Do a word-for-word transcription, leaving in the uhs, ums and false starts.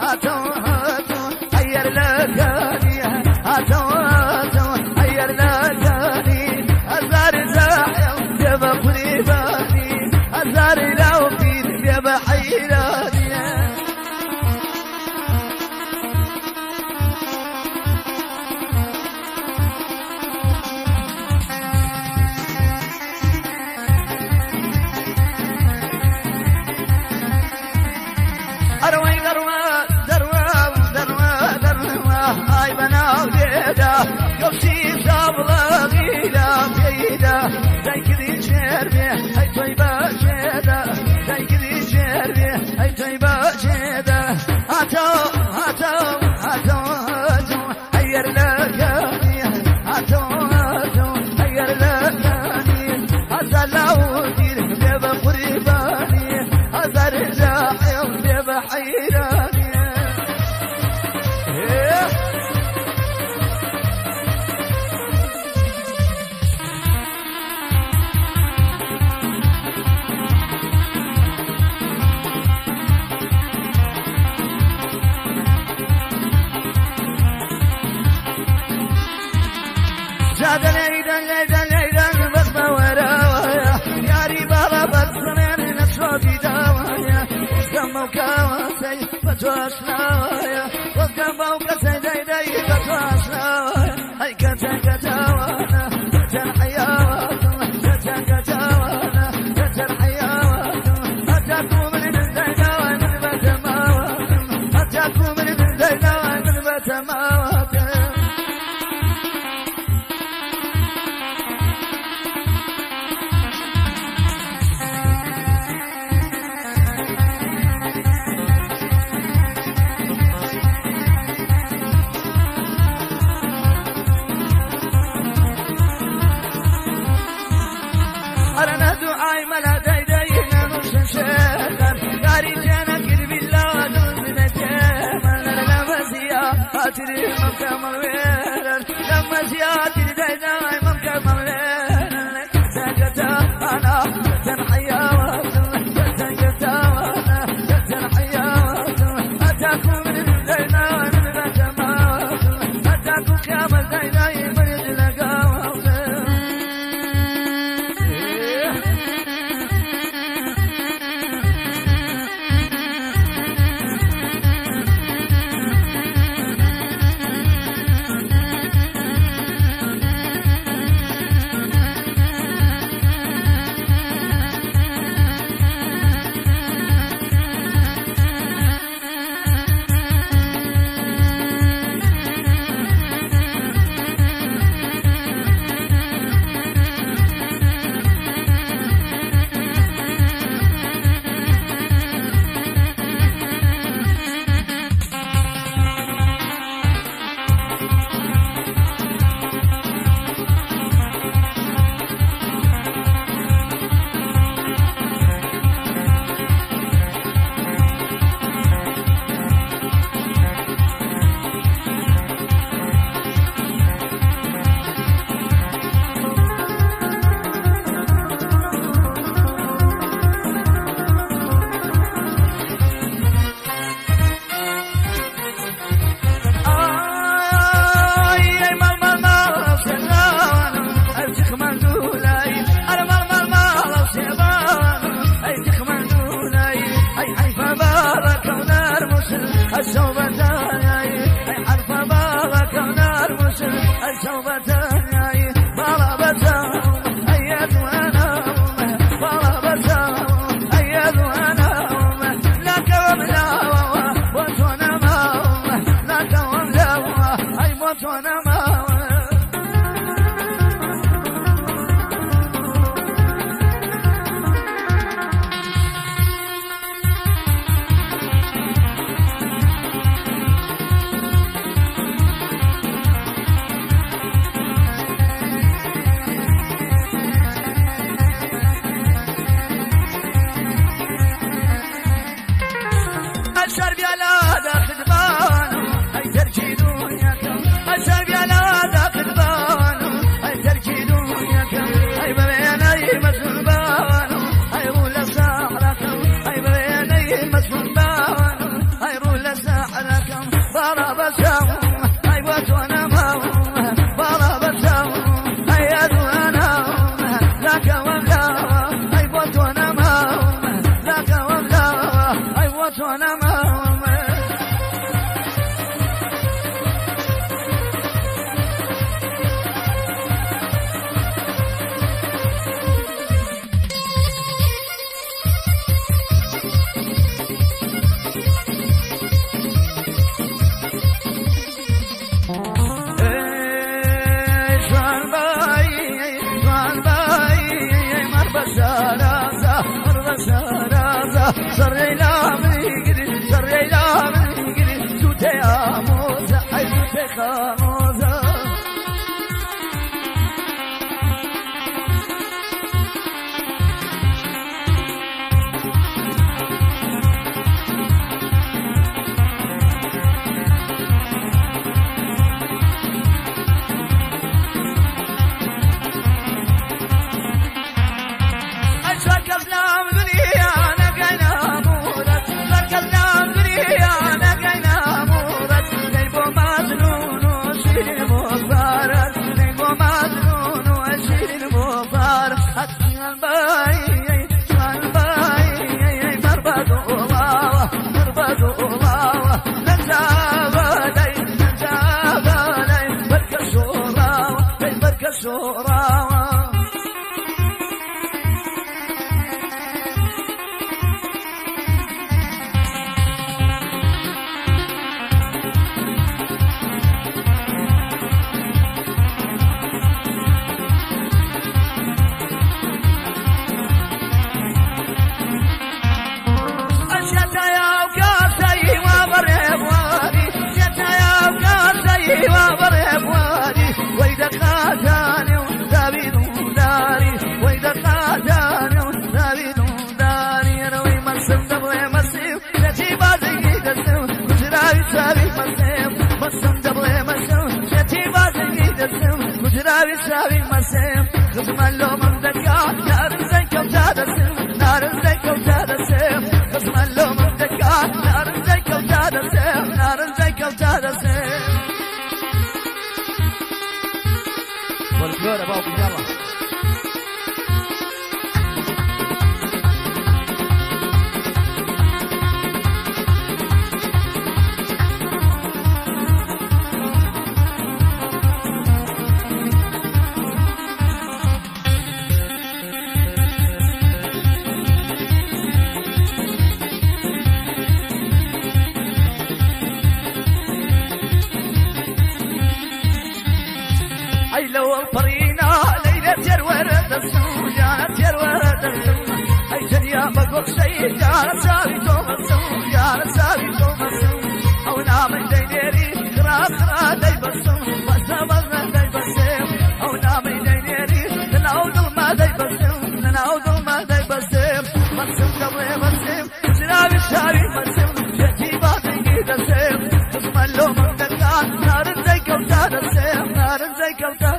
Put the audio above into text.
هاتو هاتو حير لكاني هاتو هاتو حير لكاني أزار زاحل يبا قريباني أزار لو فيد يبا حيراني أروي دروا دروا دروا دروا هاي بنا وزيدا قبشي صابلا غيدا بيدا زي كذي شربي هاي طيبة شيدا زي كذي شربي هاي طيبة شيدا هاتو هاتو هاتو هاتو حير لكاني هاتو هاتو حير لكاني هذا لو دير بيبا قريباني هذا رزاحي وبيبا حيراني زاد ليدا ليدا ليدا بطمة وراويا ياري بابا بطمين نسوى في داويا وقم وكاواتي فتواش ناويا وقم وكسي دي دي فتواش ناويا هاي كتا كتاوانا كتا الحياوات كتا كتاوانا كتا الحياوات أتاكو من الزيناوي من بتماوات أتاكو من الزيناوي من بتماوات أنا دعاي ملا دايداينا نوش شيخا داري جانا كذب الله دون نجيما لما زيا هاتري مكمل ويلا لما زيا هاتري دايداي مكمل ويلا سجتا أنا تنحياوات سجتا أنا تنحياوات أتاكو من الزيناوي من بتماوات أتاكو كامل دايداي من الزلقاوات شوراوة وإذا خاتاني وثابت داري وإذا خاتاني وثابت داري أنا وين مسم دبلي مسم شتي بازي دسم كجراوي سابي مسم مسم دبلي مسم شتي بازي دسم كجراوي سابي مسم خصم اللو من دكا نار زي كوتا دسم نار زي كوتا دسم خصم اللو من دكا نار زي كوتا دسم نار زي كوتا دسم والفلورة بابا يلا أي لو الطرينا ليلة جرورة السوق جانت جرورة السوق أي دنيا بقول شيء جانت سابي توم السوق جانت سابي توم السوق أو نام دينيري خرا خرا داي بسوق بس بس داي بسوق أو نام دينيري نناود ما داي بسوق نناود ما داي بسوق بسوق قبل بسوق شرابي شرابي بسوق شتي باتي دسوق اسم اللو من دكان نار زي كوتا دسوق نار زي كوتا